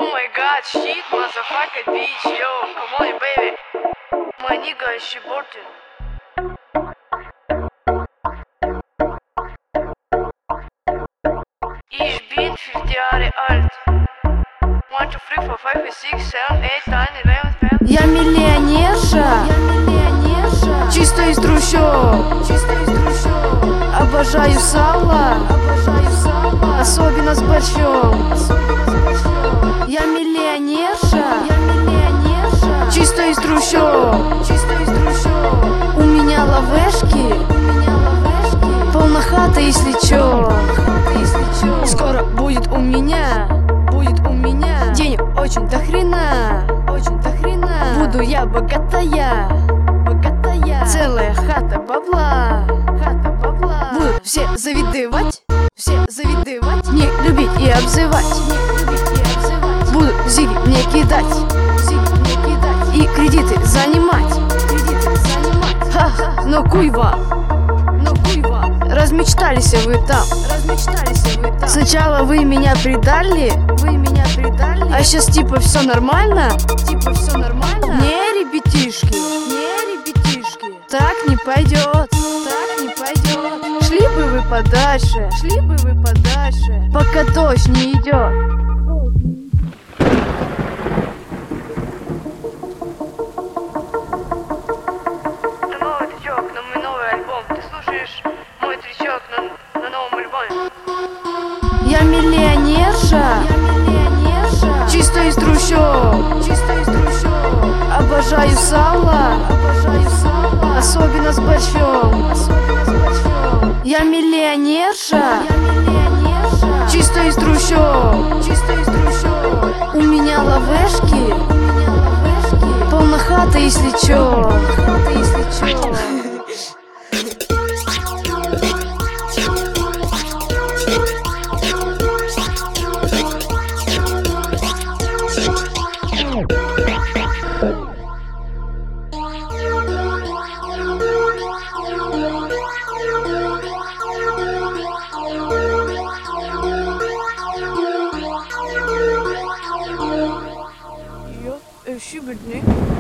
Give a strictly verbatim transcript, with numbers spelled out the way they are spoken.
Oh my god, shit, motherfucker, bitch, yo, come on, baby. My nigga, she bortin. Ich bin fifty Jahre alt. one, two, three, four, five, six, seven, eight, nine, eleven, twelve. Я миллионерша, я миллионерша, чисто из трущоб, чисто из трущоб. Обожаю сало, обожаю сало, особенно с борщом, особенно с борщом. Я миллионерша, я миллионерша, чисто из трущоб, чисто из трущоб. У меня лавешки, у меня лавешки, полна хата, если чё, если чё. Скоро будет у меня, будет у меня денег очень до хрена, очень до хрена. Буду я богатая, богатая, целая хата бабла, хата бабла. Буду все завидовать, все завидовать, не любить и обзывать, не любить и обзывать. Буду зиги мне кидать, зиги мне кидать и кредиты занимать, кредиты занимать. Ха-ха, но куйва, но куйва. Размечтались вы там, размечтались вы там. Сначала вы меня предали, вы меня предали, а сейчас типа все нормально, типа все нормально. Не, ребятишки, не, ребятишки, так не пойдет, так не пойдет. Шли бы вы подальше, шли бы вы подальше, пока дождь не идет. Я миллионерша, я миллионерша, чисто из трущоб, чисто из трущоб. Обожаю сало, обожаю сало, особенно с борщом, особенно с борщом. Я миллионерша, я миллионерша, чисто из трущоб, чисто из трущоб. У меня лавешки, у меня лавешки, полна хата, если чё, хата, если чё. Ja, super nu.